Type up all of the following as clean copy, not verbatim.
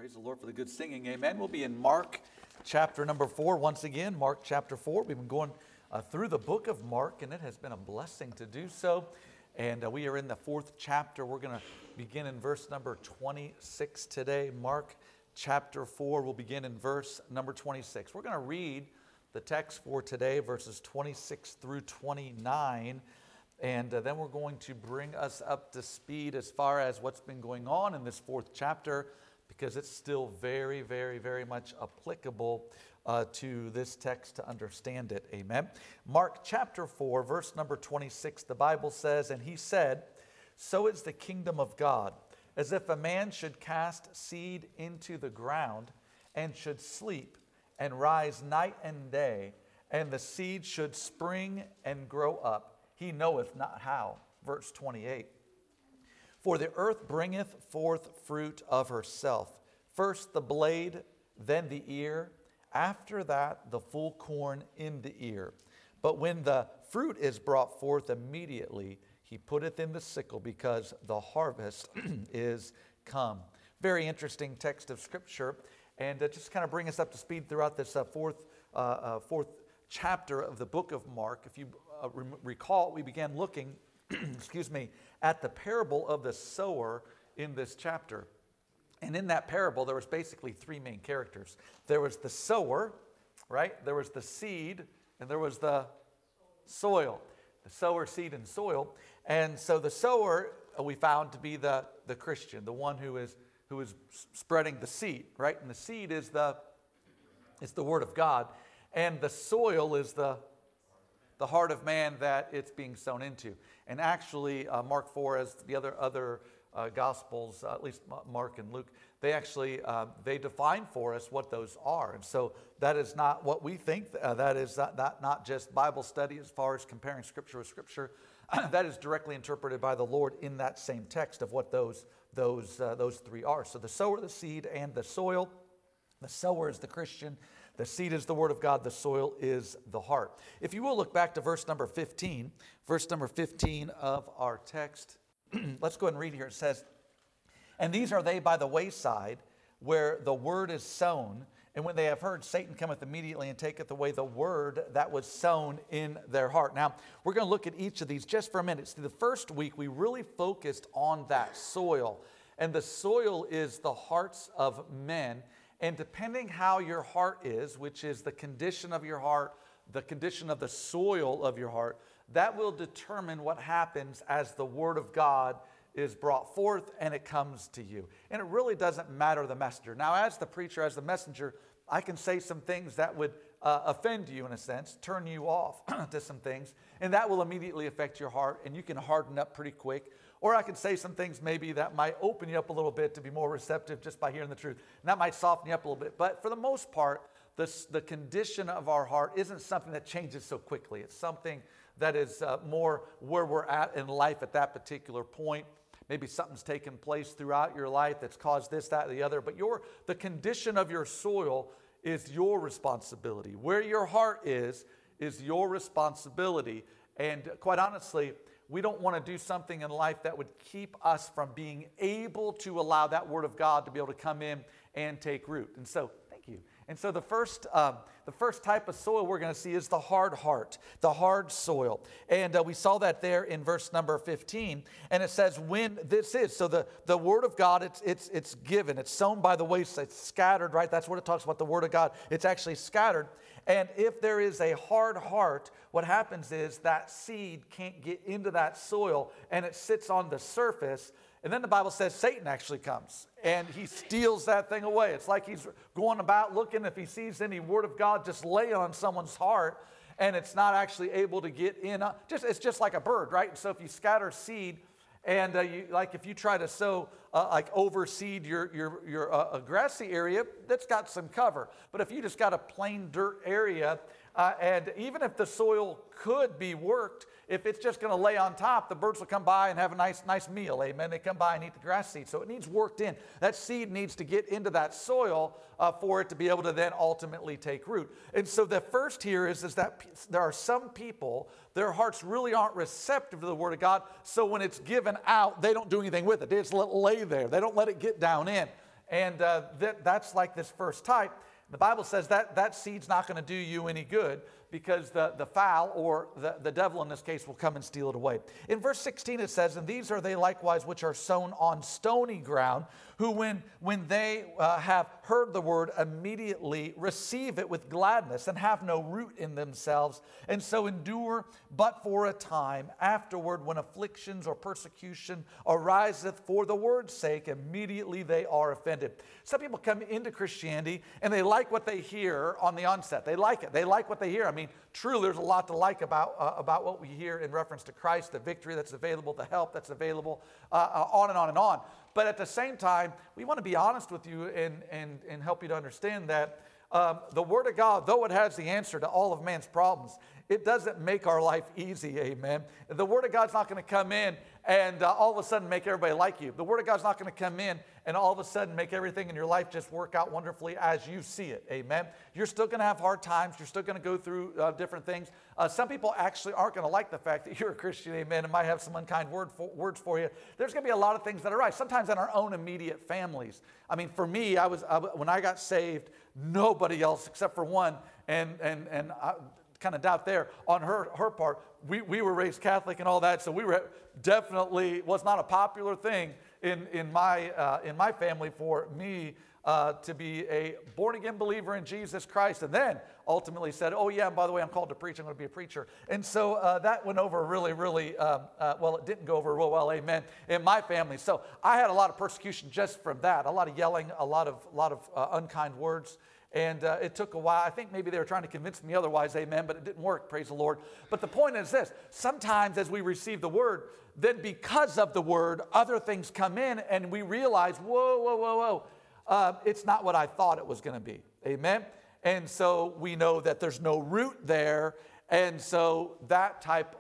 Praise the Lord for the good singing. Amen. We'll be in Mark chapter number 4 once again. Mark chapter 4. We've been going through the book of Mark, and it has been a blessing to do so. And we are in the 4th chapter. We're going to begin in verse number 26 today. Mark chapter 4. We'll begin in verse number 26. We're going to read the text for today, verses 26 through 29. And then we're going to bring us up to speed as far as what's been going on in this 4th chapter, because it's still very, very, very much applicable to this text to understand it. Amen. Mark chapter 4, verse number 26, the Bible says, "And he said, so is the kingdom of God, as if a man should cast seed into the ground, and should sleep, and rise night and day, and the seed should spring and grow up. He knoweth not how." Verse 28. "For the earth bringeth forth fruit of herself, first the blade, then the ear, after that the full corn in the ear. But when the fruit is brought forth, immediately he putteth in the sickle, because the harvest is come." Very interesting text of Scripture, and just kind of bring us up to speed throughout this fourth chapter of the book of Mark. If you recall, we began looking at the parable of the sower in this chapter. And in that parable, there was basically three main characters. There was the sower, right? There was the seed, and there was the soil. The sower, seed, and soil. And so the sower we found to be the Christian, the one who is spreading the seed, right? And the seed is the Word of God. And the soil is the heart of man that it's being sown into. And actually, Mark 4, as the other Gospels, at least Mark and Luke, they actually they define for us what those are. And so that is not what we think. That is not just Bible study as far as comparing Scripture with Scripture. That is directly interpreted by the Lord in that same text of what those three are. So the sower, the seed, and the soil. The sower is the Christian. The seed is the Word of God. The soil is the heart. If you will look back to verse number 15 of our text. Let's go ahead and read here. It says, "And these are they by the wayside, where the word is sown. And when they have heard, Satan cometh immediately and taketh away the word that was sown in their heart." Now, we're going to look at each of these just for a minute. See, the first week, we really focused on that soil. And the soil is the hearts of men. And depending how your heart is, which is the condition of your heart, the condition of the soil of your heart, that will determine what happens as the Word of God is brought forth and it comes to you. And it really doesn't matter the messenger. Now, as the preacher, as the messenger, I can say some things that would offend you in a sense, turn you off to some things, and that will immediately affect your heart, and you can harden up pretty quick. Or I can say some things maybe that might open you up a little bit to be more receptive just by hearing the truth. And that might soften you up a little bit. But for the most part, the condition of our heart isn't something that changes so quickly. It's something that is more where we're at in life at that particular point. Maybe something's taken place throughout your life that's caused this, that, or the other. But the condition of your soil is your responsibility. Where your heart is your responsibility. And quite honestly, we don't want to do something in life that would keep us from being able to allow that Word of God to be able to come in and take root. And so, thank you. And so the first type of soil we're going to see is the hard heart, the hard soil. And we saw that there in verse number 15. And it says, when this is, so the Word of God, it's given. It's sown by the wayside. It's scattered, right? That's what it talks about, the Word of God. It's actually scattered. And if there is a hard heart, what happens is that seed can't get into that soil and it sits on the surface. And then the Bible says Satan actually comes and he steals that thing away. It's like he's going about looking if he sees any Word of God just lay on someone's heart and it's not actually able to get in. It's just like a bird, right? So if you scatter seed and if you try to sow overseed your grassy area, that's got some cover. But if you just got a plain dirt area, and even if the soil could be worked, if it's just going to lay on top, the birds will come by and have a nice meal. Amen. They come by and eat the grass seed. So it needs worked in. That seed needs to get into that soil for it to be able to then ultimately take root. And so the first here is that there are some people, their hearts really aren't receptive to the Word of God. So when it's given out, they don't do anything with it. They just let it lay there. They don't let it get down in. And that's like this first type. The Bible says that seed's not going to do you any good, because the fowl, or the devil in this case, will come and steal it away. In verse 16 it says, and these are they likewise which are sown on stony ground, who when they have heard the word, immediately receive it with gladness, and have no root in themselves, and so endure but for a time. Afterward, when afflictions or persecution ariseth for the word's sake, immediately they are offended. Some people come into Christianity and they like what they hear on the onset. They like it. They like what they hear. I mean, truly, there's a lot to like about what we hear in reference to Christ, the victory that's available, the help that's available, on and on and on. But at the same time, we want to be honest with you and help you to understand that the Word of God, though it has the answer to all of man's problems, it doesn't make our life easy, amen. The Word of God's not going to come in and all of a sudden make everybody like you. The Word of God's not going to come in and all of a sudden make everything in your life just work out wonderfully as you see it, amen. You're still going to have hard times. You're still going to go through different things. Some people actually aren't going to like the fact that you're a Christian, amen, and might have some unkind words for you. There's going to be a lot of things that are right, sometimes in our own immediate families. I mean, for me, when I got saved, nobody else except for one, and I kind of doubt there on her part. We were raised Catholic and all that, so we were definitely was not a popular thing in my family for me to be a born-again believer in Jesus Christ, and then ultimately said, oh yeah, and by the way, I'm called to preach, I'm going to be a preacher. And so that went over really, really, well, it didn't go over real well, amen, in my family. So I had a lot of persecution just from that, a lot of yelling, a lot of unkind words. And it took a while. I think maybe they were trying to convince me otherwise, amen, but it didn't work, praise the Lord. But the point is this, sometimes as we receive the word, then because of the word, other things come in and we realize, whoa, it's not what I thought it was going to be, amen? And so we know that there's no root there, and so that type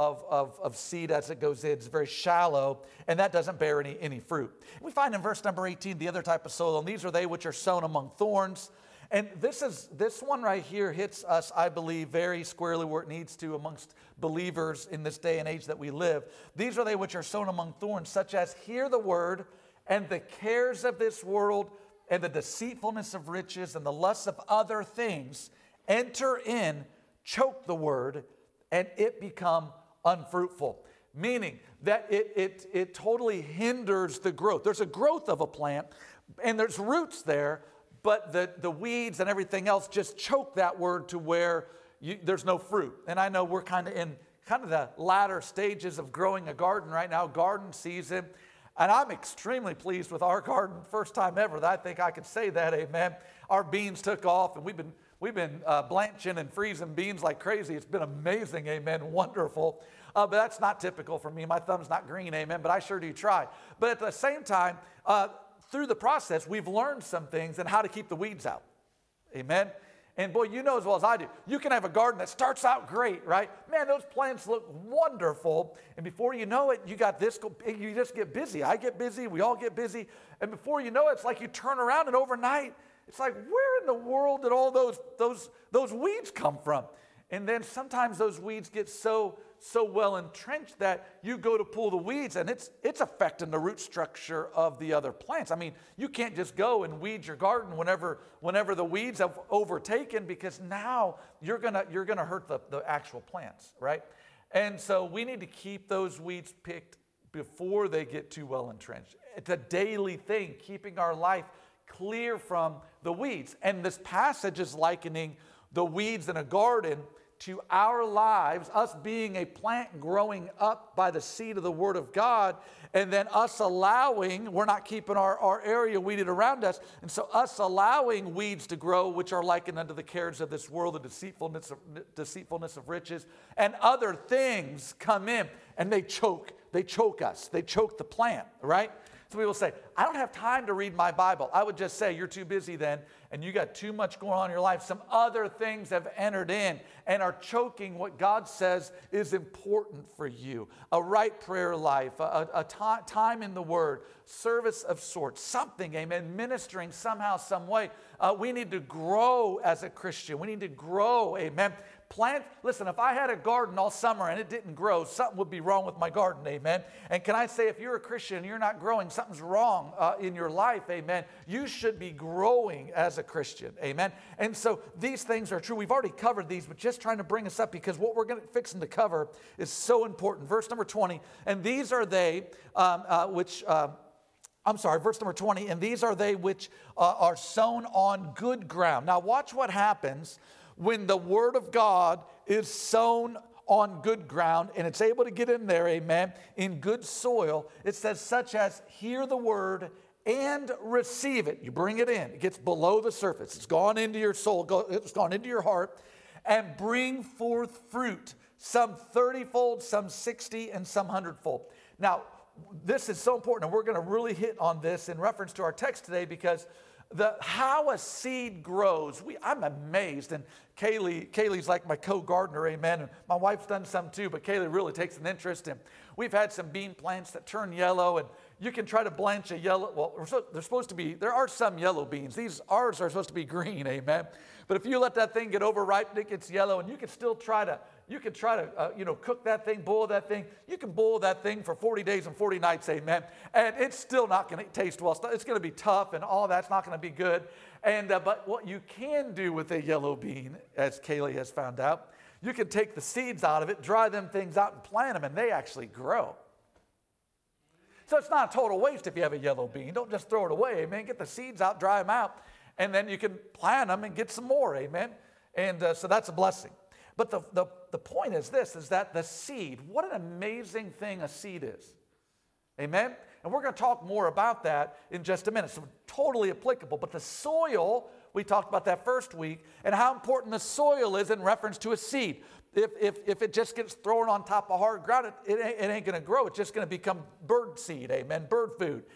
of seed as it goes in is very shallow, and that doesn't bear any fruit. We find in verse number 18 the other type of soil, and these are they which are sown among thorns. And this one right here hits us, I believe, very squarely where it needs to amongst believers in this day and age that we live. These are they which are sown among thorns, such as hear the word, and the cares of this world, and the deceitfulness of riches, and the lusts of other things enter in, choke the word, and it become unfruitful. Meaning that it totally hinders the growth. There's a growth of a plant, and there's roots there, but the weeds and everything else just choke that word to where there's no fruit. And I know we're kind of in the latter stages of growing a garden right now, garden season. And I'm extremely pleased with our garden, first time ever that I think I could say that, amen. Our beans took off, and we've been blanching and freezing beans like crazy. It's been amazing, amen, wonderful. But that's not typical for me. My thumb's not green, amen, but I sure do try. But at the same time, through the process, we've learned some things and how to keep the weeds out. Amen? And boy, you know as well as I do, you can have a garden that starts out great, right? Man, those plants look wonderful. And before you know it, you got this, you just get busy. I get busy, we all get busy. And before you know it, it's like you turn around and overnight, it's like, where in the world did all those weeds come from? And then sometimes those weeds get so well entrenched that you go to pull the weeds and it's affecting the root structure of the other plants. I mean, you can't just go and weed your garden whenever the weeds have overtaken, because now you're gonna hurt the actual plants, right? And so we need to keep those weeds picked before they get too well entrenched. It's a daily thing, keeping our life clear from the weeds. And this passage is likening the weeds in a garden to our lives, us being a plant growing up by the seed of the Word of God, and then us allowing, we're not keeping our area weeded around us, and so us allowing weeds to grow, which are likened unto the cares of this world, the deceitfulness of riches, and other things come in, and they choke us, they choke the plant, right? So we will say, I don't have time to read my Bible. I would just say, you're too busy then, and you got too much going on in your life. Some other things have entered in and are choking what God says is important for you. A right prayer life, a time in the Word, service of sorts, something, amen, ministering somehow, some way. We need to grow as a Christian. We need to grow, amen. Listen, if I had a garden all summer and it didn't grow, something would be wrong with my garden, amen? And can I say, if you're a Christian and you're not growing, something's wrong in your life, amen? You should be growing as a Christian, amen? And so these things are true. We've already covered these, but just trying to bring us up because what we're fixing to cover is so important. Verse number 20, and these are they verse number 20, and these are they which are sown on good ground. Now watch what happens when the word of God is sown on good ground and it's able to get in there, amen, in good soil. It says, such as hear the word and receive it. You bring it in. It gets below the surface. It's gone into your soul. It's gone into your heart and bring forth fruit, some 30-fold, some 60, and some 100-fold. Now, this is so important, and we're going to really hit on this in reference to our text today because how a seed grows, I'm amazed. And Kaylee's like my co-gardener, amen. And my wife's done some too, but Kaylee really takes an interest. And we've had some bean plants that turn yellow, and you can try to blanch a yellow. Well, there are some yellow beans. Ours are supposed to be green, amen. But if you let that thing get overripe, it gets yellow, and you can still try to cook that thing, boil that thing. You can boil that thing for 40 days and 40 nights, amen. And it's still not going to taste well. It's going to be tough, and all that's not going to be good. And but what you can do with a yellow bean, as Kaylee has found out, you can take the seeds out of it, dry them things out, and plant them, and they actually grow. So it's not a total waste if you have a yellow bean. Don't just throw it away, amen. Get the seeds out, dry them out, and then you can plant them and get some more, amen. And so that's a blessing. But the point is this, is that the seed, what an amazing thing a seed is. Amen? And we're going to talk more about that in just a minute. So totally applicable. But the soil, we talked about that first week, and how important the soil is in reference to a seed. If it just gets thrown on top of hard ground, it ain't going to grow. It's just going to become bird seed, amen, bird food.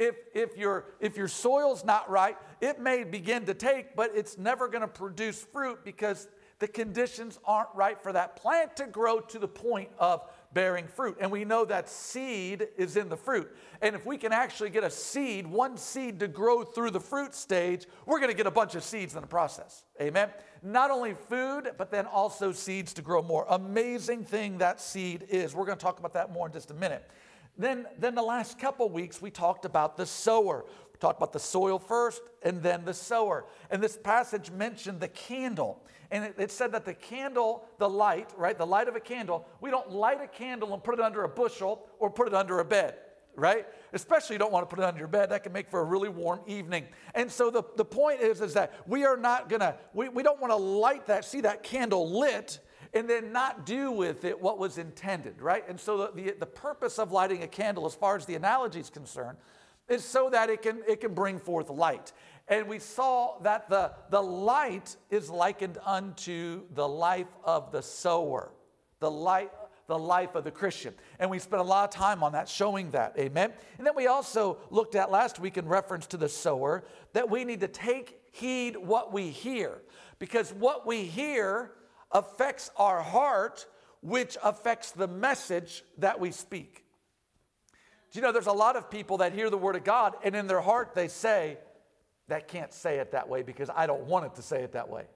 If your soil's not right, it may begin to take, but it's never going to produce fruit because the conditions aren't right for that plant to grow to the point of bearing fruit. And we know that seed is in the fruit. And if we can actually get one seed to grow through the fruit stage, we're going to get a bunch of seeds in the process. Amen? Not only food, but then also seeds to grow more. Amazing thing that seed is. We're going to talk about that more in just a minute. Then the last couple weeks, we talked about the sower. We talked about the soil first and then the sower. And this passage mentioned the candle. And it said that the candle, the light, right, the light of a candle, we don't light a candle and put it under a bushel or put it under a bed, right? Especially you don't want to put it under your bed. That can make for a really warm evening. And so the point is that we are not going to, we don't want to see that candle lit and then not do with it what was intended, right? And so the purpose of lighting a candle, as far as the analogy is concerned, is so that it can bring forth light. And we saw that the light is likened unto the life of the sower, the life of the Christian. And we spent a lot of time on that, showing that, amen? And then we also looked at last week in reference to the sower that we need to take heed what we hear, because what we hear affects our heart, which affects the message that we speak. Do you know there's a lot of people that hear the word of God and in their heart they say, that can't say it that way because I don't want it to say it that way.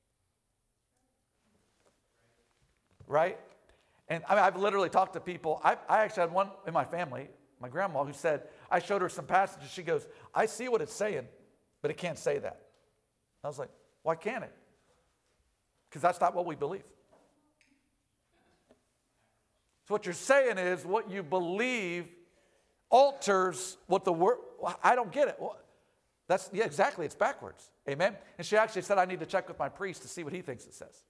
Right? And I've literally talked to people. I actually had one in my family, my grandma, who said, I showed her some passages. She goes, I see what it's saying, but it can't say that. I was like, why can't it? Because that's not what we believe. So what you're saying is what you believe alters what the word, I don't get it. Exactly, it's backwards. Amen? And she actually said, I need to check with my priest to see what he thinks it says.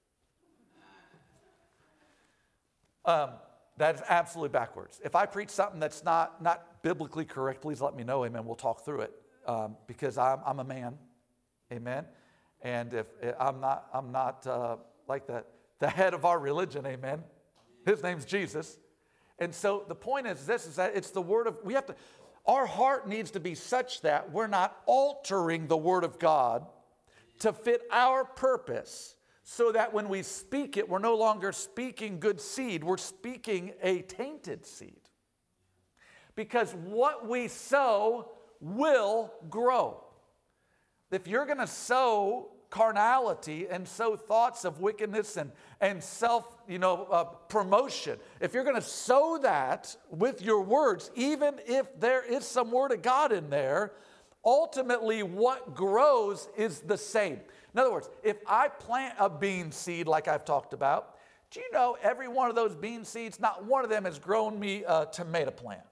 That is absolutely backwards. If I preach something that's not biblically correct, please let me know, amen. We'll talk through it because I'm a man, amen. And if I'm not like the head of our religion, amen. His name's Jesus. And so the point is this, is that it's the word of, our heart needs to be such that we're not altering the word of God to fit our purpose, so that when we speak it, we're no longer speaking good seed, we're speaking a tainted seed. Because what we sow will grow. If you're going to sow carnality and sow thoughts of wickedness and self, promotion, if you're going to sow that with your words, even if there is some word of God in there, ultimately what grows is the same. In other words, if I plant a bean seed like I've talked about, do you know every one of those bean seeds, not one of them has grown me a tomato plant?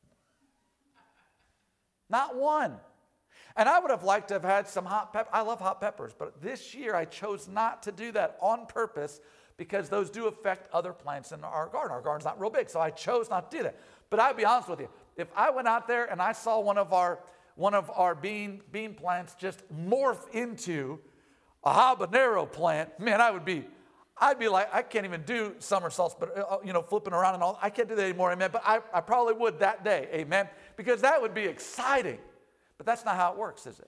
Not one. And I would have liked to have had some hot pepper. I love hot peppers, but this year I chose not to do that on purpose because those do affect other plants in our garden. Our garden's not real big, so I chose not to do that. But I'll be honest with you, if I went out there and I saw one of our bean plants just morph into a habanero plant, man, I'd be like, I can't even do somersaults, but flipping around and all. I can't do that anymore, amen. But I probably would that day, amen, because that would be exciting. But that's not how it works, is it?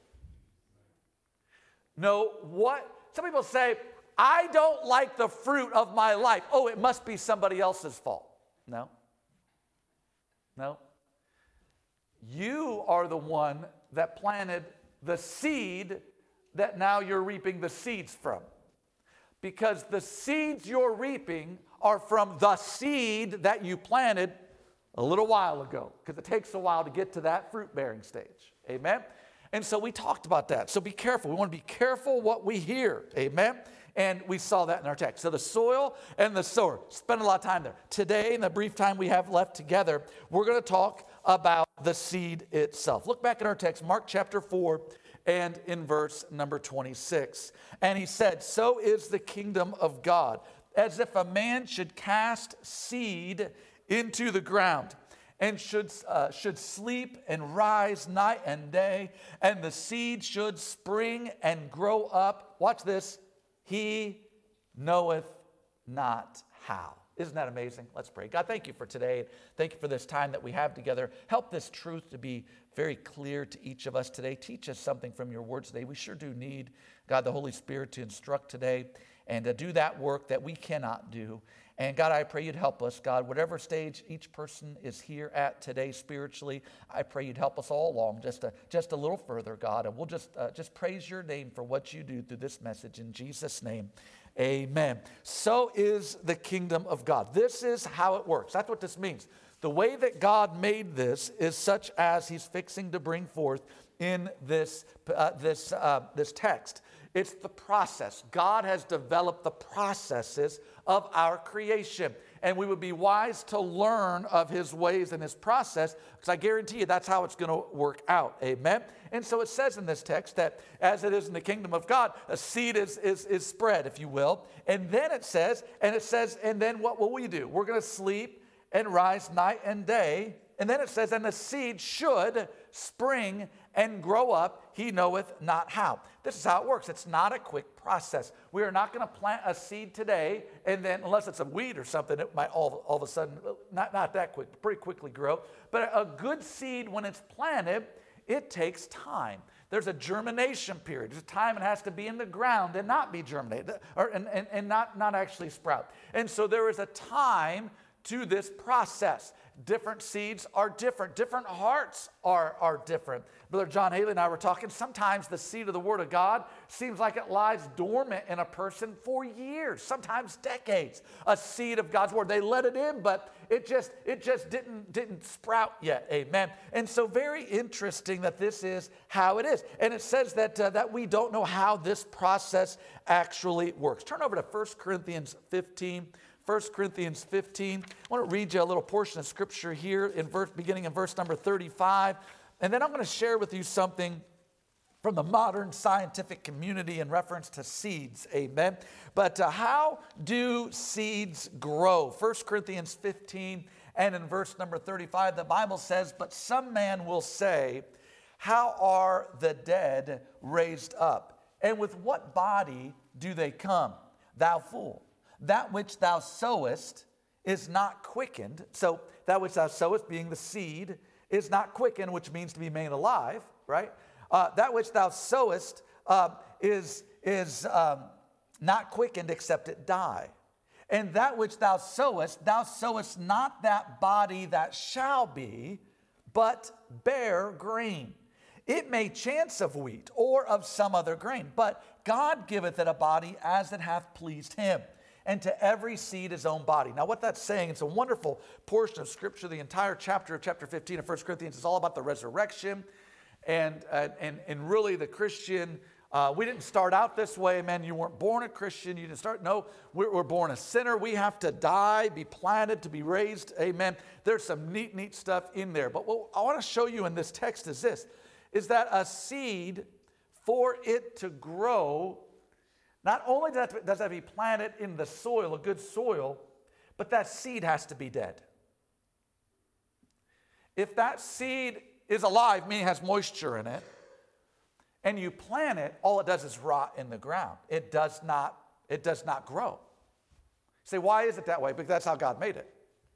No, some people say, I don't like the fruit of my life. Oh, it must be somebody else's fault. No. You are the one that planted the seed that now you're reaping the seeds from. Because the seeds you're reaping are from the seed that you planted a little while ago. Because it takes a while to get to that fruit-bearing stage. Amen? And so we talked about that. So be careful. We want to be careful what we hear. Amen? And we saw that in our text. So the soil and the sower. Spend a lot of time there. Today, in the brief time we have left together, we're going to talk about the seed itself. Look back at our text, Mark chapter 4, and in verse number 26. And he said, so is the kingdom of God, as if a man should cast seed into the ground, and should sleep and rise night and day, and the seed should spring and grow up. Watch this. He knoweth not how. Isn't that amazing? Let's pray. God, thank you for today. Thank you for this time that we have together. Help this truth to be very clear to each of us today. Teach us something from your words today. We sure do need, God, the Holy Spirit to instruct today and to do that work that we cannot do. And God, I pray you'd help us, God, whatever stage each person is here at today spiritually, I pray you'd help us all along just a little further, God, and we'll just praise your name for what you do through this message. In Jesus' name, amen. So is the kingdom of God. This is how it works. That's what this means. The way that God made this is such as he's fixing to bring forth in this text. It's the process. God has developed the processes of our creation. And we would be wise to learn of his ways and his process, because I guarantee you that's how it's going to work out. Amen? And so it says in this text that as it is in the kingdom of God, a seed is spread, if you will. And then it says, and then what will we do? We're going to sleep and rise night and day. And then it says, and the seed should spring and grow up, he knoweth not how. This is how it works. It's not a quick process. We are not going to plant a seed today, and then, unless it's a weed or something, it might all of a sudden, not that quick, pretty quickly grow. But a good seed, when it's planted, it takes time. There's a germination period. There's a time it has to be in the ground and not be germinated, and not actually sprout. And so there is a time to this process. Different seeds are different. Different hearts are different. Brother John Haley and I were talking. Sometimes the seed of the Word of God seems like it lies dormant in a person for years, sometimes decades. A seed of God's Word. They let it in, but it just didn't sprout yet. Amen. And so very interesting that this is how it is. And it says that we don't know how this process actually works. Turn over to 1 Corinthians 15. 1 Corinthians 15. I want to read you a little portion of scripture here beginning in verse number 35. And then I'm going to share with you something from the modern scientific community in reference to seeds. Amen. But how do seeds grow? 1 Corinthians 15 and in verse number 35, the Bible says, but some man will say, how are the dead raised up? And with what body do they come? Thou fool. That which thou sowest is not quickened. So that which thou sowest, being the seed, is not quickened, which means to be made alive, right? That which thou sowest is not quickened except it die. And that which thou sowest not that body that shall be, but bear grain. It may chance of wheat or of some other grain, but God giveth it a body as it hath pleased him, and to every seed his own body. Now what that's saying, it's a wonderful portion of Scripture. The entire chapter of chapter 15 of 1 Corinthians is all about the resurrection. And really the Christian, we didn't start out this way, man. You weren't born a Christian. You didn't start, no, we're born a sinner. We have to die, be planted, to be raised, amen. There's some neat stuff in there. But what I want to show you in this text is this, is that a seed, for it to grow, not only does it have to be planted in the soil, a good soil, but that seed has to be dead. If that seed is alive, meaning has moisture in it, and you plant it, all it does is rot in the ground. It does not grow. You say, why is it that way? Because that's how God made it.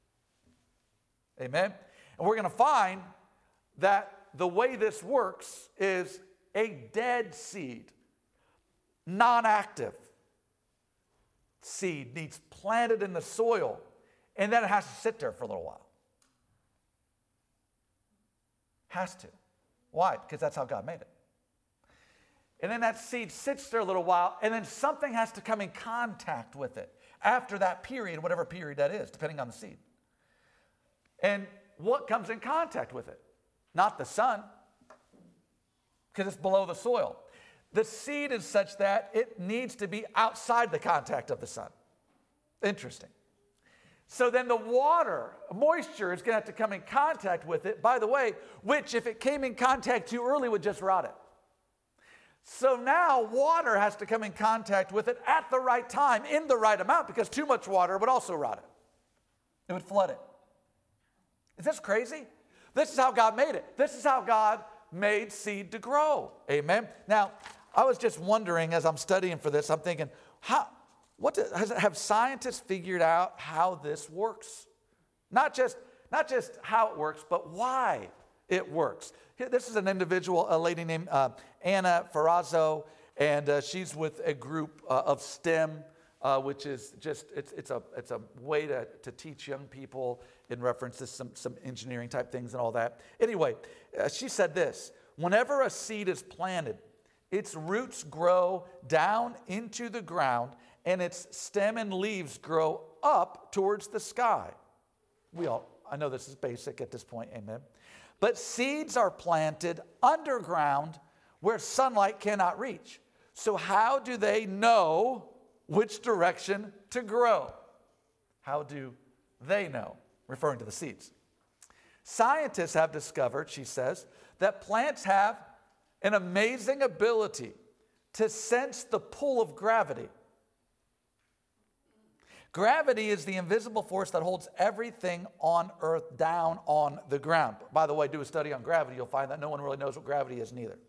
Amen? And we're going to find that the way this works is a dead seed, non-active seed needs planted in the soil, and then it has to sit there for a little while. Has to. Why? Because that's how God made it. And then that seed sits there a little while, and then something has to come in contact with it after that period, whatever period that is, depending on the seed. And what comes in contact with it? Not the sun, because it's below the soil. The seed is such that it needs to be outside the contact of the sun. Interesting. So then the water, moisture, is going to have to come in contact with it, by the way, which if it came in contact too early would just rot it. So now water has to come in contact with it at the right time, in the right amount, because too much water would also rot it. It would flood it. Is this crazy? This is how God made it. This is how God made seed to grow. Amen. Now, I was just wondering as I'm studying for this, I'm thinking, have scientists figured out how this works? Not just how it works, but why it works. This is an individual, a lady named Anna Ferrazzo, and she's with a group of STEM, which is just, it's a way to teach young people in reference to some engineering type things and all that. Anyway, she said this: whenever a seed is planted, its roots grow down into the ground, and its stem and leaves grow up towards the sky. I know this is basic at this point, amen. But seeds are planted underground where sunlight cannot reach. So how do they know which direction to grow? How do they know? Referring to the seeds. Scientists have discovered, she says, that plants have an amazing ability to sense the pull of gravity. Gravity is the invisible force that holds everything on earth down on the ground. By the way, do a study on gravity, you'll find that no one really knows what gravity is neither.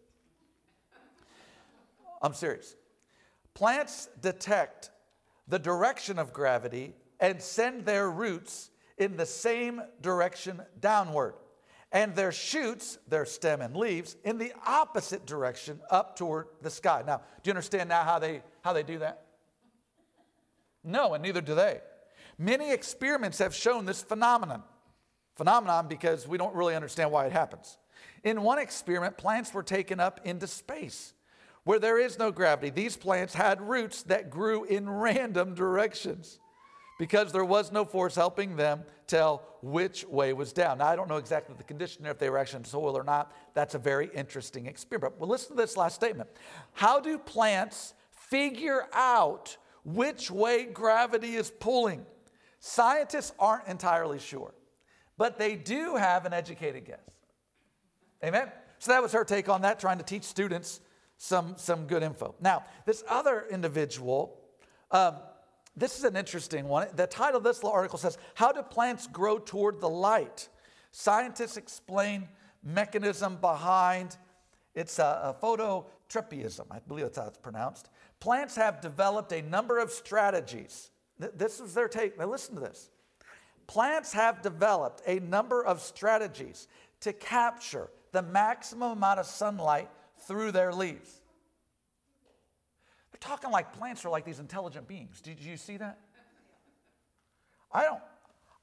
I'm serious. Plants detect the direction of gravity and send their roots in the same direction downward, and their shoots, their stem and leaves, in the opposite direction up toward the sky. Now, do you understand now how they do that? No, and neither do they. Many experiments have shown this phenomenon because we don't really understand why it happens. In one experiment, plants were taken up into space where there is no gravity. These plants had roots that grew in random directions because there was no force helping them tell which way was down. Now, I don't know exactly the condition there, if they were actually in soil or not. That's a very interesting experiment. Well, listen to this last statement. How do plants figure out which way gravity is pulling? Scientists aren't entirely sure, but they do have an educated guess. Amen? So that was her take on that, trying to teach students some good info. Now, this other individual, this is an interesting one. The title of this little article says, "How do plants grow toward the light?" Scientists explain mechanism behind it's a phototropism. I believe that's how it's pronounced. Plants have developed a number of strategies. This is their take. Now listen to this. Plants have developed a number of strategies to capture the maximum amount of sunlight through their leaves. They're talking like plants are like these intelligent beings. Did you see that?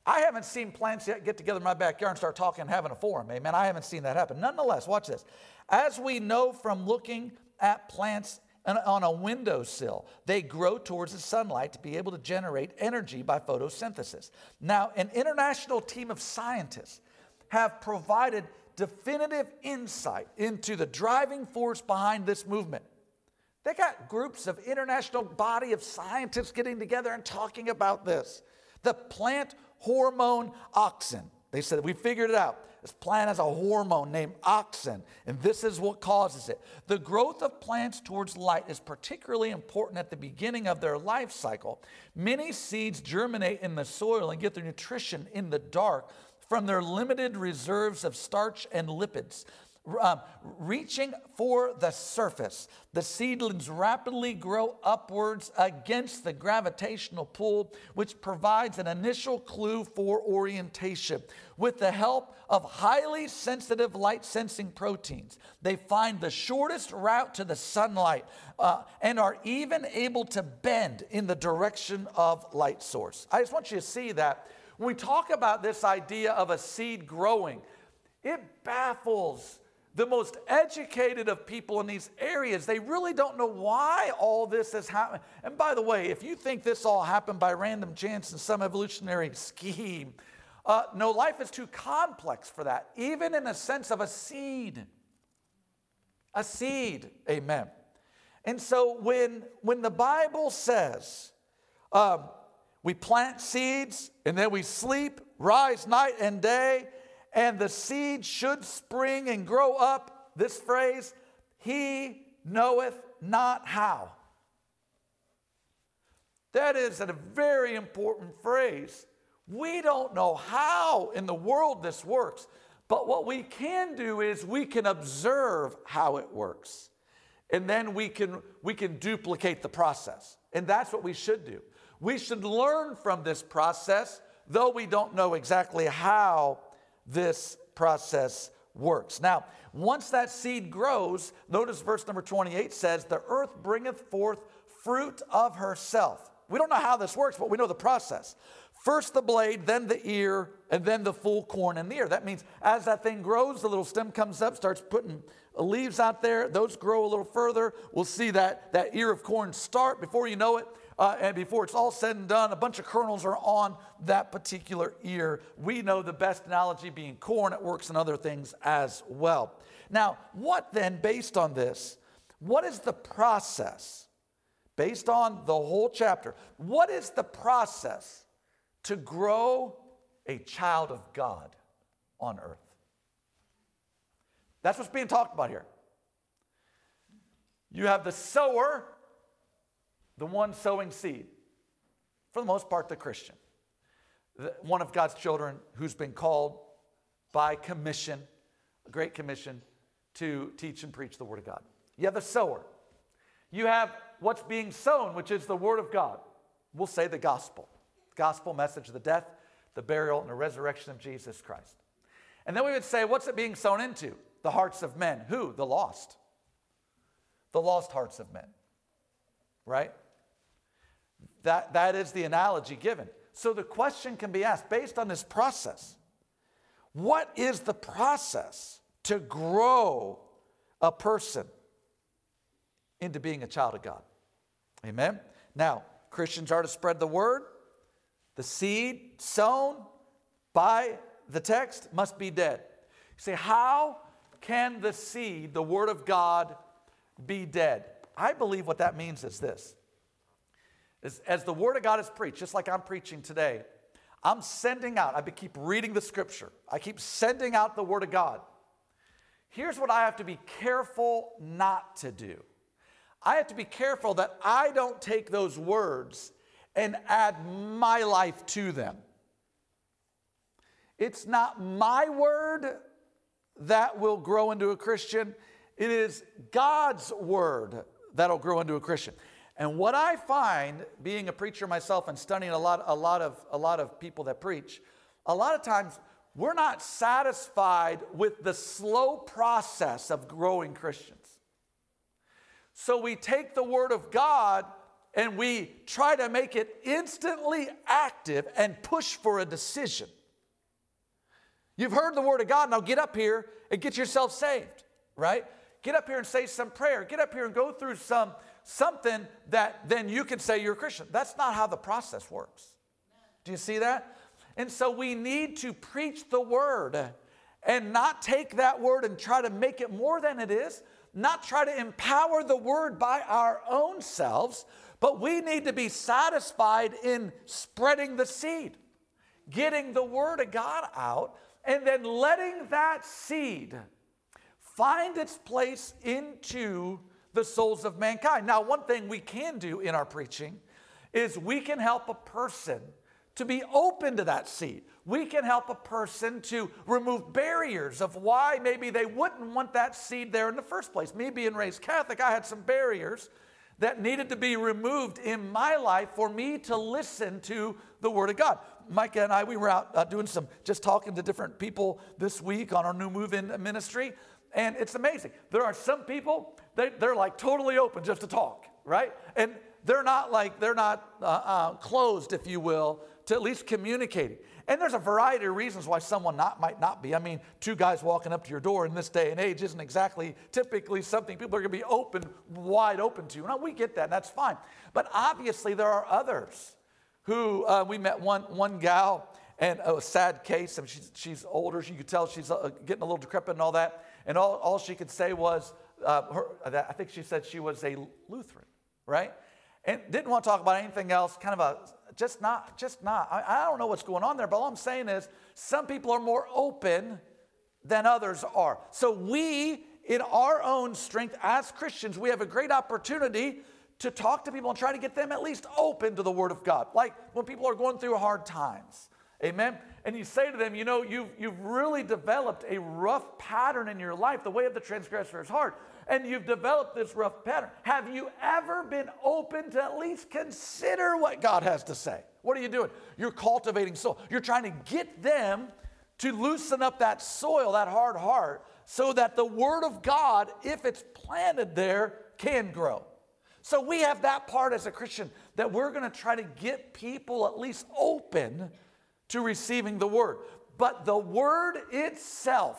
I haven't seen plants yet get together in my backyard and start talking and having a forum. Amen. I haven't seen that happen. Nonetheless, watch this. As we know from looking at plants on a windowsill, they grow towards the sunlight to be able to generate energy by photosynthesis. Now, an international team of scientists have provided definitive insight into the driving force behind this movement. They got groups of international body of scientists getting together and talking about this. The plant hormone auxin. They said, we figured it out. This plant has a hormone named auxin, and this is what causes it. The growth of plants towards light is particularly important at the beginning of their life cycle. Many seeds germinate in the soil and get their nutrition in the dark from their limited reserves of starch and lipids. Reaching for the surface, the seedlings rapidly grow upwards against the gravitational pull, which provides an initial clue for orientation. With the help of highly sensitive light-sensing proteins, they find the shortest route to the sunlight and are even able to bend in the direction of light source. I just want you to see that when we talk about this idea of a seed growing, it baffles the most educated of people in these areas. They really don't know why all this has happened. And by the way, if you think this all happened by random chance in some evolutionary scheme, no, life is too complex for that, even in the sense of a seed. A seed, amen. And so when the Bible says we plant seeds and then we sleep, rise night and day, and the seed should spring and grow up, this phrase, he knoweth not how. That is a very important phrase. We don't know how in the world this works, but what we can do is we can observe how it works. And then we can duplicate the process. And that's what we should do. We should learn from this process, though we don't know exactly how this process works. Now, once that seed grows, notice verse number 28 says, the earth bringeth forth fruit of herself. We don't know how this works, but we know the process. First the blade, then the ear, and then the full corn in the ear. That means as that thing grows, the little stem comes up, starts putting leaves out there. Those grow a little further. We'll see that ear of corn start. Before you know it, and before it's all said and done, a bunch of kernels are on that particular ear. We know the best analogy being corn. It works in other things as well. Now, what then, based on this, what is the process, based on the whole chapter, what is the process to grow a child of God on earth? That's what's being talked about here. You have the sower, the one sowing seed, for the most part the Christian, one of God's children who's been called by commission, a great commission, to teach and preach the Word of God. You have the sower. You have what's being sown, which is the Word of God. We'll say the gospel message of the death, the burial, and the resurrection of Jesus Christ. And then we would say, what's it being sown into? The hearts of men. Who? The lost. The lost hearts of men. Right? That is the analogy given. So the question can be asked, based on this process, what is the process to grow a person into being a child of God? Amen? Now, Christians are to spread the word. The seed sown by the text must be dead. You say, how can the seed, the word of God, be dead? I believe what that means is this. As the word of God is preached, just like I'm preaching today, I'm sending out, I keep reading the scripture. I keep sending out the word of God. Here's what I have to be careful not to do. I have to be careful that I don't take those words and add my life to them. It's not my word that will grow into a Christian. It is God's word that'll grow into a Christian. And what I find, being a preacher myself and studying a lot of people that preach, a lot of times we're not satisfied with the slow process of growing Christians. So we take the word of God and we try to make it instantly active and push for a decision. You've heard the word of God, now get up here and get yourself saved, right? Get up here and say some prayer. Get up here and go through something that then you can say you're a Christian. That's not how the process works. Do you see that? And so we need to preach the word and not take that word and try to make it more than it is, not try to empower the word by our own selves, but we need to be satisfied in spreading the seed, getting the word of God out, and then letting that seed find its place into the souls of mankind. Now, one thing we can do in our preaching is we can help a person to be open to that seed. We can help a person to remove barriers of why maybe they wouldn't want that seed there in the first place. Me being raised Catholic, I had some barriers that needed to be removed in my life for me to listen to the Word of God. Micah and I, we were out doing just talking to different people this week on our new move-in ministry, and it's amazing. There are some people, they're like totally open just to talk, right? And they're not closed, if you will, to at least communicating. And there's a variety of reasons why someone might not be. I mean, two guys walking up to your door in this day and age isn't exactly typically something people are going to be wide open to. Now, we get that, and that's fine. But obviously, there are others who, we met one gal, and a sad case. I mean, she's older. You could tell she's getting a little decrepit and all that. And all she could say was, I think she said she was a Lutheran, right? And didn't want to talk about anything else, kind of just not. I don't know what's going on there, but all I'm saying is some people are more open than others are. So we, in our own strength as Christians, we have a great opportunity to talk to people and try to get them at least open to the Word of God. Like when people are going through hard times, amen? And you say to them, you know, you've really developed a rough pattern in your life. The way of the transgressor is hard. And you've developed this rough pattern. Have you ever been open to at least consider what God has to say? What are you doing? You're cultivating soul. You're trying to get them to loosen up that soil, that hard heart, so that the Word of God, if it's planted there, can grow. So we have that part as a Christian that we're going to try to get people at least open to receiving the Word. But the Word itself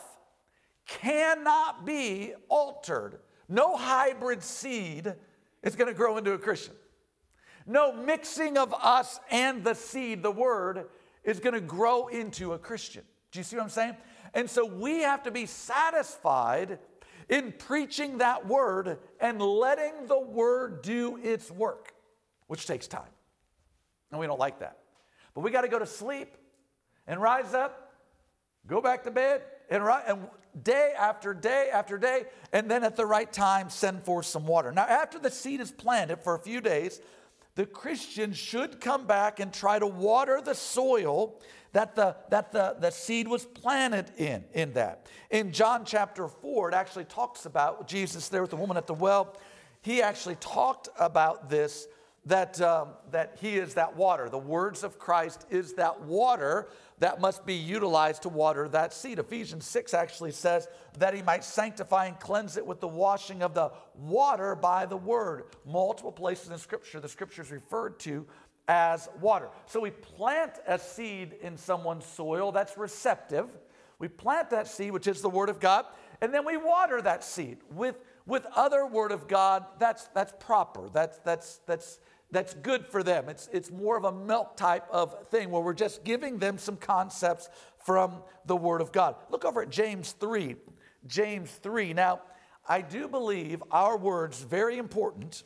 cannot be altered. No hybrid seed is going to grow into a Christian. No mixing of us and the seed, the Word, is going to grow into a Christian. Do you see what I'm saying? And so we have to be satisfied in preaching that Word and letting the Word do its work, which takes time. And we don't like that. But we got to go to sleep and rise up, go back to bed, and day after day after day, and then at the right time, send forth some water. Now, after the seed is planted for a few days, the Christian should come back and try to water the soil that the seed was planted in that. In John chapter 4, it actually talks about Jesus there with the woman at the well. He actually talked about this, that he is that water. The words of Christ is that water that must be utilized to water that seed. Ephesians 6 actually says that he might sanctify and cleanse it with the washing of the water by the word. Multiple places in Scripture, the Scripture is referred to as water. So we plant a seed in someone's soil that's receptive. We plant that seed, which is the Word of God, and then we water that seed with other Word of God that's proper, that's good for them. It's more of a milk type of thing where we're just giving them some concepts from the Word of God. Look over at James 3. James 3. Now, I do believe our word's very important,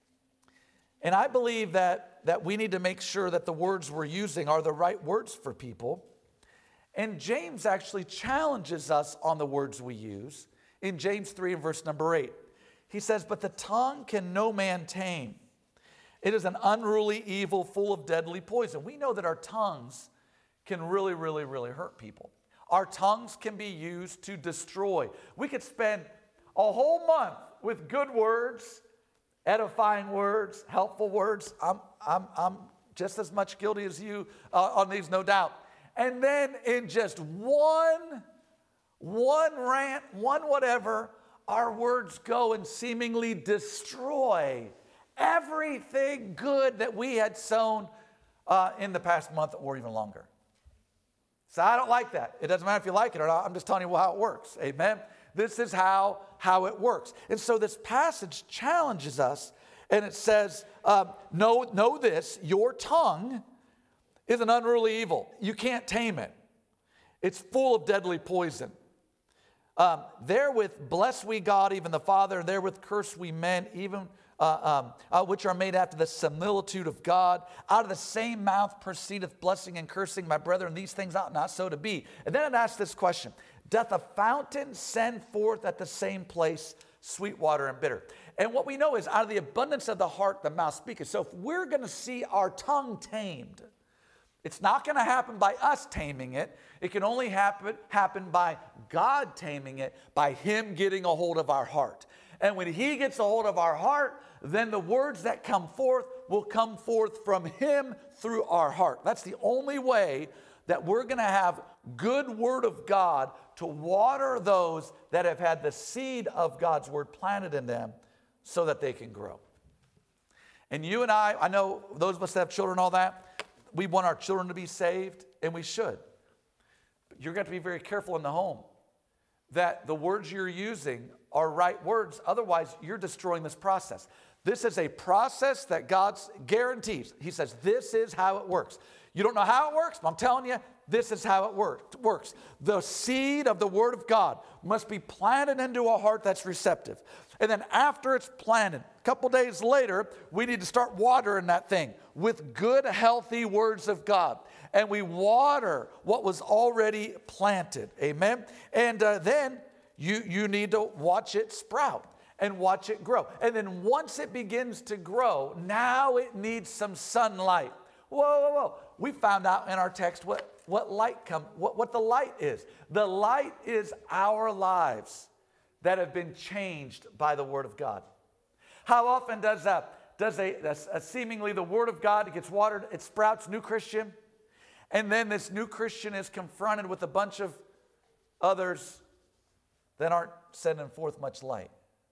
and I believe that we need to make sure that the words we're using are the right words for people. And James actually challenges us on the words we use. In James 3 and verse number 8, he says, "But the tongue can no man tame. It is an unruly evil full of deadly poison." We know that our tongues can really, really, really hurt people. Our tongues can be used to destroy. We could spend a whole month with good words, edifying words, helpful words. I'm just as much guilty as you on these, no doubt. And then in just one rant, one whatever, our words go and seemingly destroy everything good that we had sown in the past month or even longer. So I don't like that. It doesn't matter if you like it or not. I'm just telling you how it works. Amen? This is how it works. And so this passage challenges us, and it says, know this, your tongue is an unruly evil. You can't tame it. It's full of deadly poison. Therewith bless we God, even the Father, and therewith curse we men, even which are made after the similitude of God. Out of the same mouth proceedeth blessing and cursing. My brethren, these things ought not so to be. And then it asks this question: doth a fountain send forth at the same place sweet water and bitter? And what we know is out of the abundance of the heart, the mouth speaketh. So if we're going to see our tongue tamed, it's not going to happen by us taming it. It can only happen by God taming it, by Him getting a hold of our heart. And when He gets a hold of our heart, then the words that come forth will come forth from Him through our heart. That's the only way that we're going to have good Word of God to water those that have had the seed of God's Word planted in them so that they can grow. And you and I know those of us that have children and all that, we want our children to be saved, and we should. But you're going to have to be very careful in the home that the words you're using are right words. Otherwise, you're destroying this process. This is a process that God guarantees. He says, this is how it works. You don't know how it works, but I'm telling you, this is how it works. The seed of the Word of God must be planted into a heart that's receptive. And then after it's planted, a couple days later, we need to start watering that thing with good, healthy words of God. And we water what was already planted. Amen? And then you need to watch it sprout and watch it grow. And then once it begins to grow, now it needs some sunlight. Whoa. We found out in our text what the light is. The light is our lives that have been changed by the Word of God. How often does seemingly the Word of God gets watered, it sprouts new Christian, and then this new Christian is confronted with a bunch of others that aren't sending forth much light.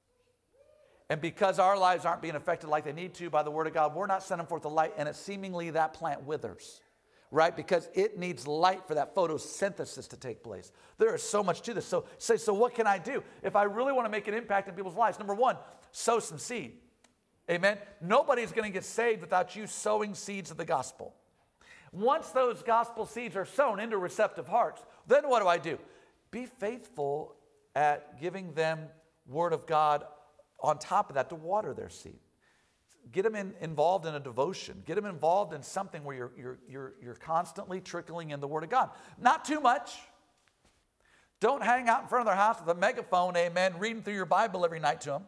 And because our lives aren't being affected like they need to by the Word of God, we're not sending forth the light, and it seemingly that plant withers, right? Because it needs light for that photosynthesis to take place. There is so much to this. So what can I do? If I really want to make an impact in people's lives, number one, sow some seed. Amen? Nobody's going to get saved without you sowing seeds of the gospel. Once those gospel seeds are sown into receptive hearts, then what do? Be faithful at giving them Word of God on top of that to water their seed. Get them involved in a devotion. Get them involved in something where you're constantly trickling in the Word of God. Not too much. Don't hang out in front of their house with a megaphone, amen, reading through your Bible every night to them.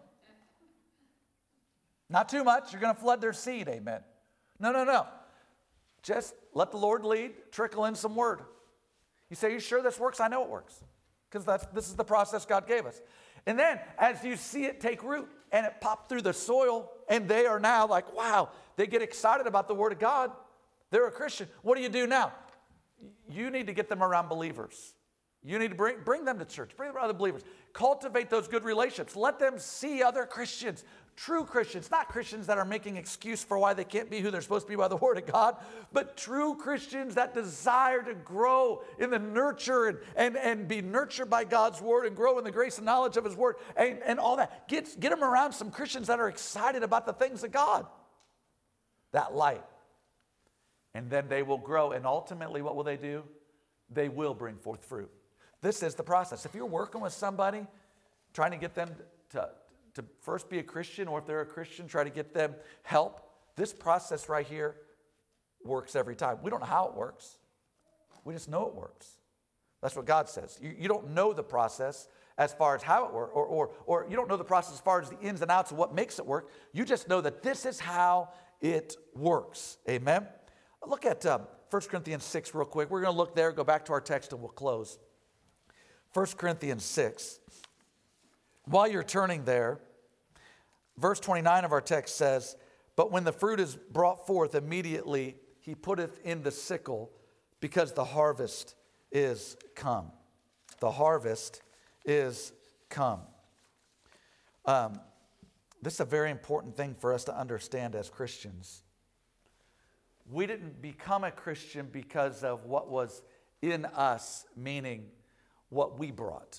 Not too much. You're going to flood their seed, amen. No. Just let the Lord lead. Trickle in some Word. You say, you sure this works? I know it works. Because this is the process God gave us. And then as you see it take root and it popped through the soil and they are now like, wow, they get excited about the Word of God. They're a Christian. What do you do now? You need to get them around believers. You need to bring them to church. Bring them to other believers. Cultivate those good relationships. Let them see other Christians. True Christians, not Christians that are making excuse for why they can't be who they're supposed to be by the Word of God, but true Christians that desire to grow in the nurture and be nurtured by God's Word and grow in the grace and knowledge of His Word and all that. Get them around some Christians that are excited about the things of God. That light. And then they will grow, and ultimately what will they do? They will bring forth fruit. This is the process. If you're working with somebody, trying to get them to first be a Christian, or if they're a Christian, try to get them help. This process right here works every time. We don't know how it works. We just know it works. That's what God says. You don't know the process as far as how it works, or you don't know the process as far as the ins and outs of what makes it work. You just know that this is how it works. Amen? Look at 1 Corinthians 6 real quick. We're going to look there, go back to our text, and we'll close. 1 Corinthians 6. While you're turning there, verse 29 of our text says, but when the fruit is brought forth, immediately he putteth in the sickle, because the harvest is come. The harvest is come. this is a very important thing for us to understand as Christians. We didn't become a Christian because of what was in us, meaning what we brought.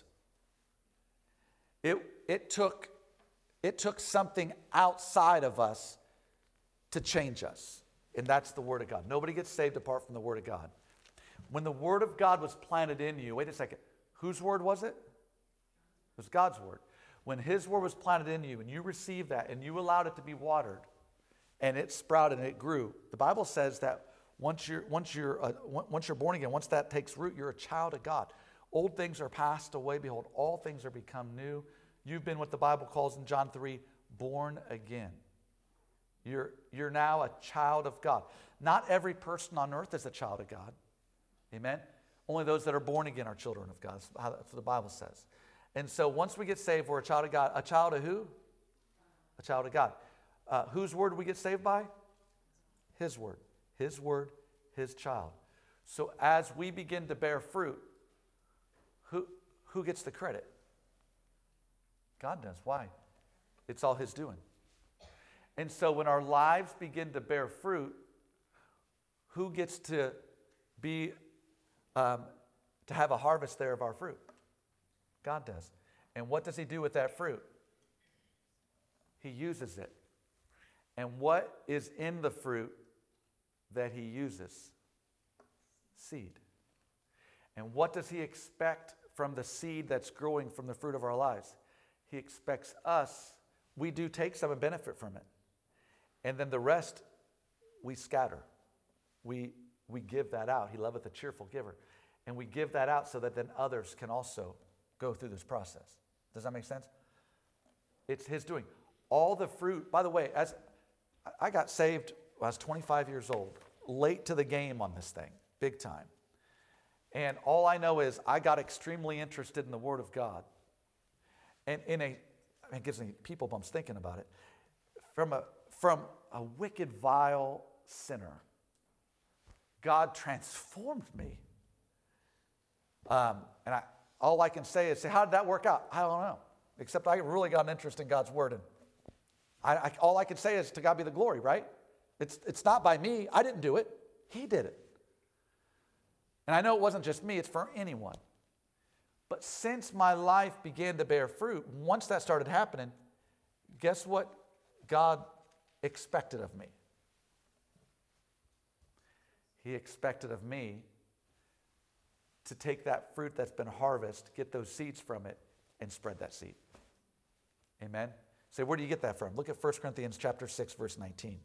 It took something outside of us to change us, and that's the Word of God. Nobody gets saved apart from the Word of God. When the Word of God was planted in you, wait a second, whose word was it? It was God's Word. When His Word was planted in you and you received that and you allowed it to be watered and it sprouted and it grew, the Bible says that once you're born again, once that takes root, you're a child of God. Old things are passed away. Behold, all things are become new. You've been what the Bible calls in John 3, born again. You're now a child of God. Not every person on earth is a child of God. Amen? Only those that are born again are children of God. That's what the Bible says. And so once we get saved, we're a child of God. A child of who? A child of God. Whose word do we get saved by? His word. His word, His child. So as we begin to bear fruit, who gets the credit? God does. Why? It's all His doing. And so when our lives begin to bear fruit, who gets to be to have a harvest there of our fruit? God does. And what does He do with that fruit? He uses it. And what is in the fruit that He uses? Seed. And what does He expect from the seed that's growing from the fruit of our lives? He expects us, we do take some and benefit from it. And then the rest, we scatter. We give that out. He loveth a cheerful giver. And we give that out so that then others can also go through this process. Does that make sense? It's His doing. All the fruit, by the way, as I got saved when I was 25 years old, late to the game on this thing, big time. And all I know is I got extremely interested in the Word of God. And it gives me people bumps thinking about it. From a wicked, vile sinner, God transformed me. All I can say is, how did that work out? I don't know. Except I really got an interest in God's Word. And all I can say is, to God be the glory, right? It's not by me. I didn't do it. He did it. And I know it wasn't just me. It's for anyone. But since my life began to bear fruit, once that started happening, guess what God expected of me? He expected of me to take that fruit that's been harvested, get those seeds from it, and spread that seed. Amen? Say, where do you get that from? Look at 1 Corinthians chapter 6, verse 19.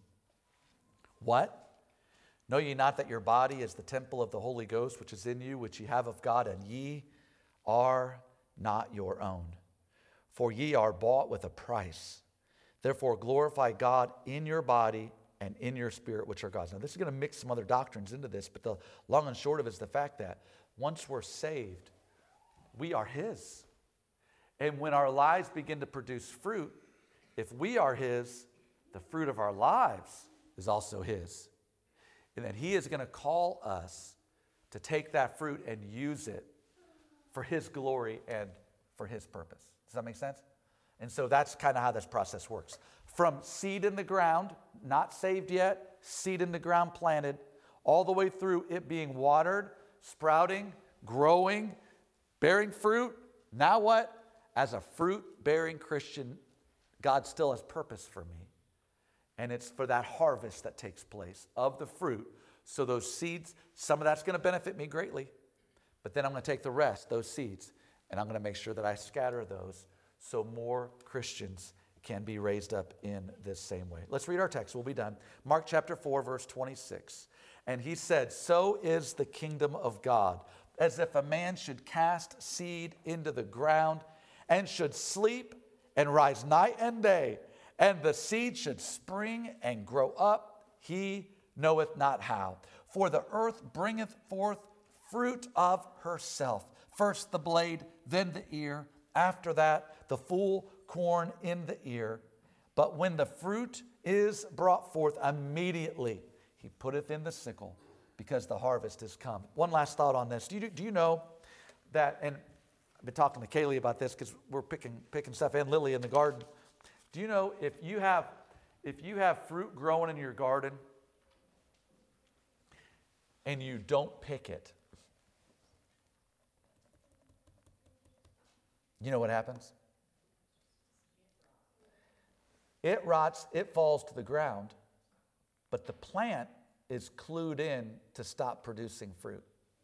What? Know ye not that your body is the temple of the Holy Ghost, which is in you, which ye have of God, and ye are not your own? For ye are bought with a price. Therefore glorify God in your body and in your spirit, which are God's. Now this is going to mix some other doctrines into this, but the long and short of it is the fact that once we're saved, we are His. And when our lives begin to produce fruit, if we are His, the fruit of our lives is also His. And then He is going to call us to take that fruit and use it for His glory and for His purpose. Does that make sense? And so that's kind of how this process works. From seed in the ground, not saved yet, seed in the ground planted, all the way through it being watered, sprouting, growing, bearing fruit. Now what? As a fruit-bearing Christian, God still has purpose for me. And it's for that harvest that takes place of the fruit. So those seeds, some of that's going to benefit me greatly. But then I'm going to take the rest, those seeds, and I'm going to make sure that I scatter those so more Christians can be raised up in this same way. Let's read our text. We'll be done. Mark chapter 4, verse 26. And He said, so is the kingdom of God, as if a man should cast seed into the ground and should sleep and rise night and day, and the seed should spring and grow up, he knoweth not how. For the earth bringeth forth fruit of herself. First the blade, then the ear. After that, the full corn in the ear. But when the fruit is brought forth, immediately He putteth in the sickle, because the harvest is come. One last thought on this. Do you know that, and I've been talking to Kaylee about this because we're picking stuff and Lily in the garden. Do you know if you have fruit growing in your garden and you don't pick it, you know what happens? It rots, it falls to the ground, but the plant is clued in to stop producing fruit.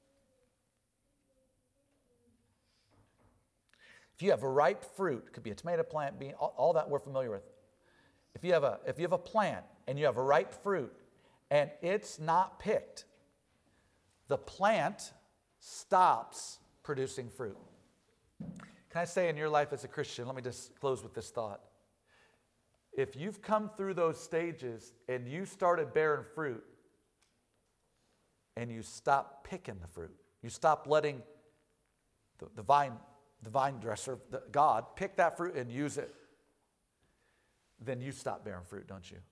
If you have a ripe fruit, it could be a tomato plant, bean, all that we're familiar with. If you have a plant and you have a ripe fruit and it's not picked, the plant stops producing fruit. Can I say in your life as a Christian, let me just close with this thought. If you've come through those stages and you started bearing fruit and you stop picking the fruit, you stop letting the vine dresser, God, pick that fruit and use it, then you stop bearing fruit, don't you?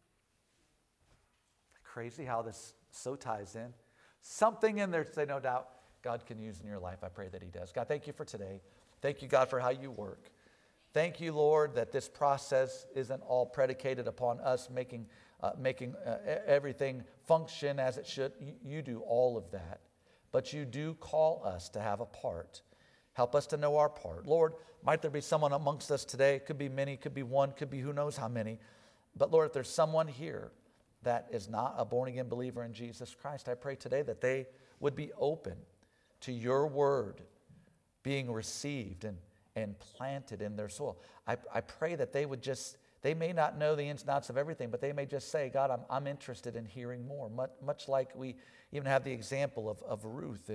Crazy how this so ties in. Something in there to say, no doubt, God can use in your life. I pray that He does. God, thank you for today. Thank you, God, for how you work. Thank you, Lord, that this process isn't all predicated upon us making everything function as it should. You do all of that. But you do call us to have a part. Help us to know our part. Lord, might there be someone amongst us today? It could be many, could be one, could be who knows how many. But Lord, if there's someone here that is not a born-again believer in Jesus Christ, I pray today that they would be open to your word being received and planted in their soul. I pray that they would they may not know the ins and outs of everything, but they may just say, God, I'm interested in hearing more. Much like we even have the example of Ruth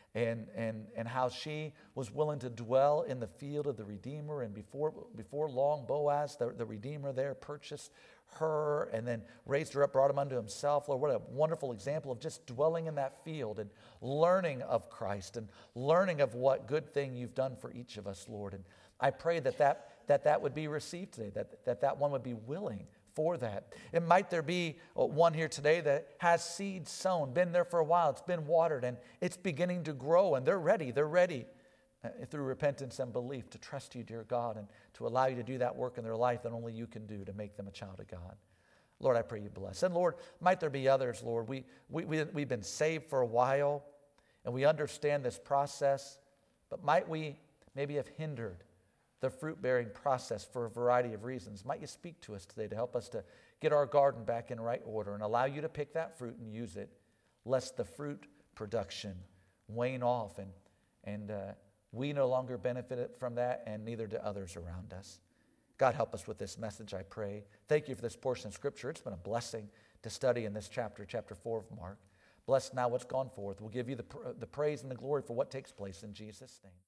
and how she was willing to dwell in the field of the Redeemer. And before long, Boaz, the Redeemer there, purchased her and then raised her up, brought him unto himself. Lord, what a wonderful example of just dwelling in that field and learning of Christ and learning of what good thing you've done for each of us, Lord. And I pray that would be received today, that one would be willing for that. And might there be one here today that has seed sown, been there for a while, it's been watered, and it's beginning to grow, and they're ready through repentance and belief to trust you, dear God, and to allow you to do that work in their life that only you can do to make them a child of God. Lord, I pray you bless. And Lord, might there be others, Lord. We've been saved for a while, and we understand this process, but might we maybe have hindered the fruit-bearing process for a variety of reasons. Might you speak to us today to help us to get our garden back in right order and allow you to pick that fruit and use it, lest the fruit production wane off and we no longer benefit from that, and neither do others around us. God, help us with this message, I pray. Thank you for this portion of Scripture. It's been a blessing to study in this chapter 4 of Mark. Bless now what's gone forth. We'll give you the praise and the glory for what takes place in Jesus' name.